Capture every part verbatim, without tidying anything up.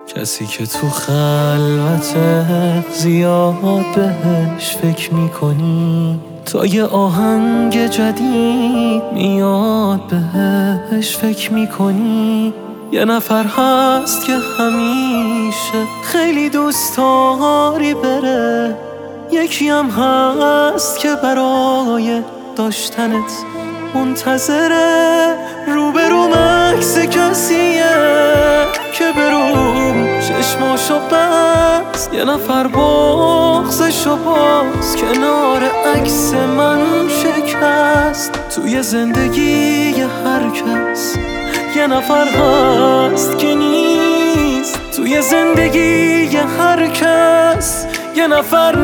کسی که تو خلوته زیاد بهش فکر میکنی، تا یه آهنگ جدید میاد بهش فکر میکنی. یه نفر هست که همیشه خیلی دوست داری بره، یکی هم هست که برای داشتنت منتظره. روبروم عکس کسیه که برو چشماشو بست، یه نفر بغضشو باز کنار عکس من شکست. توی زندگی هر کس یه نفر هست که نیست، توی زندگی هر کس یه نفر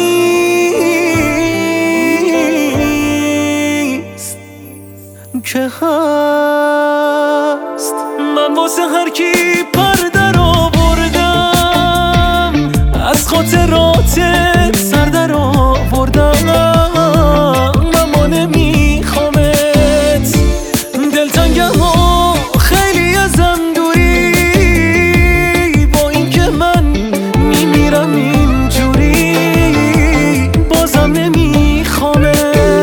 نیست که هست. من واسه هر کی پر در آوردم، از خاطراتت سر در آوردم. اما نمیخوامت، دلتنگم و خیلی ازم دوری، با این که من میمیرم اینجوری. بازم نمیخوامت،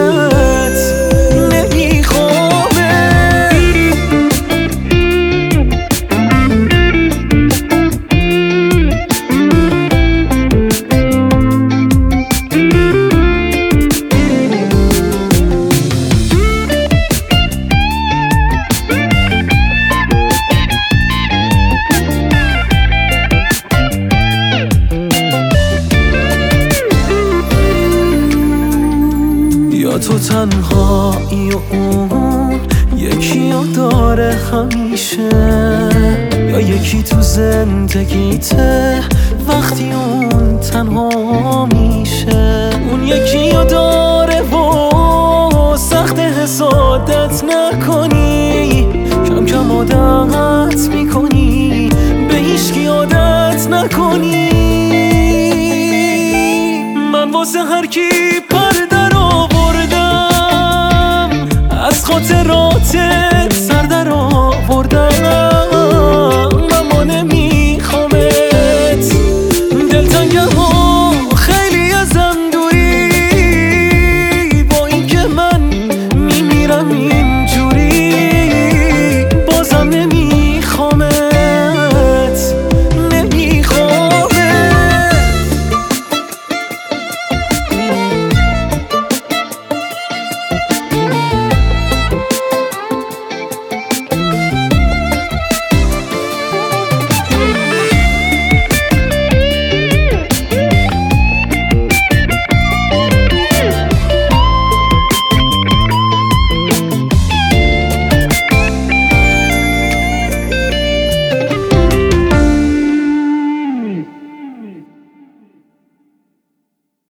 یا تو تنهایی و اون یکی رو داره همیشه، یا یکی تو زندگیته وقتی اون تنها میشه. اون یکی رو داره و سخت حسادت نکنی، کم کم عادت میکنی به هیچکی عادت نکنی. من واسه هر کی